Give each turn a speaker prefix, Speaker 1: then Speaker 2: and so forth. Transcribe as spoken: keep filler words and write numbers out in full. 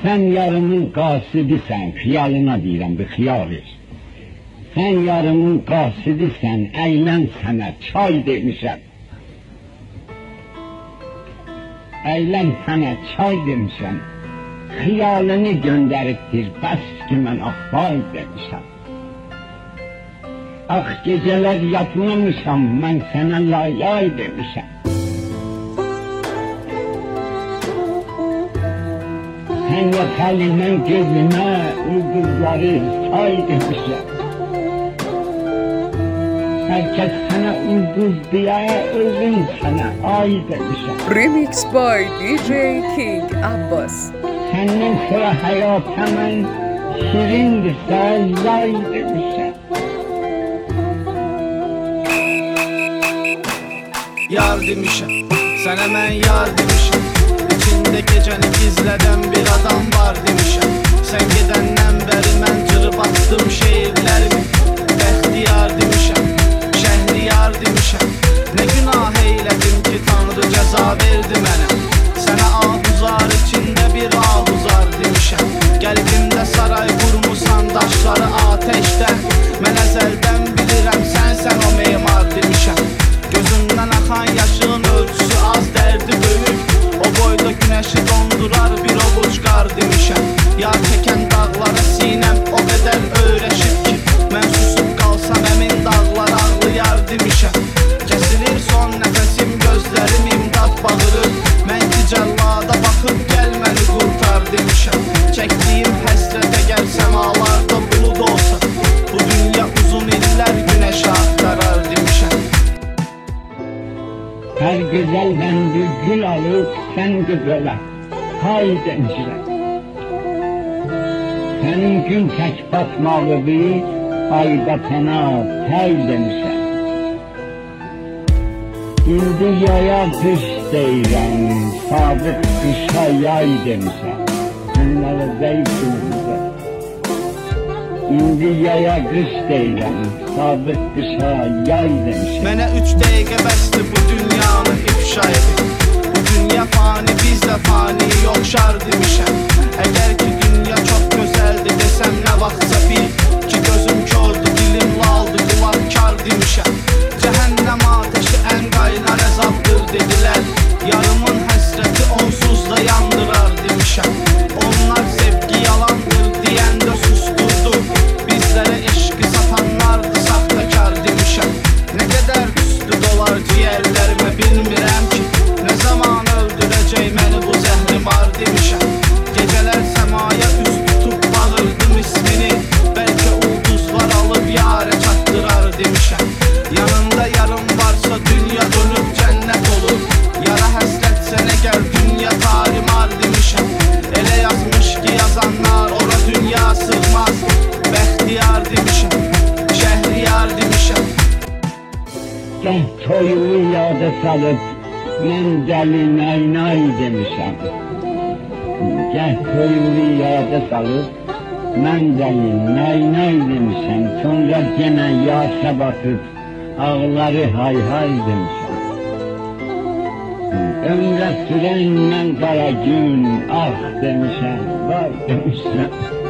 Speaker 1: Sen yarımın qasidisən, xiyalına deyirəm, bir xiyal et. Sen yarımın qasidisən, əylən sənə çay demişəm. Əylən sənə çay demişəm. Xiyalını göndəribdir, bəs ki mən axbay demişəm. Ax gecələr yatmamışam, mən sənə lay-lay demişəm. Sen yatalının gözüne ulduzları say demişler. Herkes sana ulduz diye, özün sana ay demişler.
Speaker 2: Remix by D J King Abbas.
Speaker 1: Senden sonra hayat hemen şirindirse yay demişler.
Speaker 3: Yar demişim, sana ben yar demişim. İçinde geceni gizleden bir adam var demişim. Sen gidenden beri ben cırıp attım şehirlerimi. Bəxtiyar demişim, şehriyar demişim. Ne günah eyledim ki Tanrı ceza verdi mənə. Sana ahuzar içinde bir ahuzar demişim. Qəlbimdə saray qurmusan daşları ateşten. Mən əzəldən bilirəm sensen o memar demişim. Gözümden akan yaşın ölçüsü az, derdi böyük. O boyda güneşi dondurar bir ovuç qar demişəm. Yar çəkən dağlara sinem o qədər öyrəşib ki, mən susub qalsam əmin dağlar ağlayar demişəm. Kesilir son nəfəsim, gözlərim imdad bağırır. Mən ki cəllada baxıb gəl məni qurtar demişəm. Çəkdiyim həsrətə gəl səmalarda bulud olsa, bu dünya uzun illər güneşi axtarar demişəm.
Speaker 1: Her güzelden bir gül alıp sen güzele hay demişler. Senin gün tek batmalı bir ayda sana tay demişler. İndi yaya kış deyirəm, sadık kışa yay demişler. Bunları zeytinizde. İndi yaya kış deyirəm, sadık kışa yay demişler.
Speaker 3: Mənə üç dəqiqə bəsdir bu dünyanı ifşa edin. Bu dünya fani, biz də fani, yoxşar demişəm. Əgər ki dünya çox gözəldir desəm nə vaxtsa bil ki gözüm kördür, dilim laldır, qulaq kar demişəm. Cəhənnəm ateşi ən qaynar əzabdır dedilər. Yarımın həsrəti onsuz da yandırar demişəm. Onlar sevgi yalandır deyəndə susturdu. Bizlərə eşqi satanlardı saxtakar demişəm. Nə qədər üstü dolar ciğerlerime bilmirəm ki, ne zaman öldürəcək məni bu zəhrimar demişəm. Gecələr səmaya üst tutub bağırdım ismini, bəlkə ulduzlar alıb yarə çatdırar demişəm. Yanında yarım varsa dünya dönüb cənnət olur. Yara həsrət sənə gəl dünya tarimar demişəm. Elə yazmış ki yazanlar ora dünya sığmaz. Bəxtiyar demişəm, şehriyar demişəm.
Speaker 1: Gəh toyumu yada salıp mən dəli nay-nay demişəm. Gəh toyumu yada salıp mən dəli nay-nay demişəm. Sonra genə yaşa bakıp ağları hay-hay demişəm. Ömrə sürən mən qara gün ah demişəm, vay demişəm.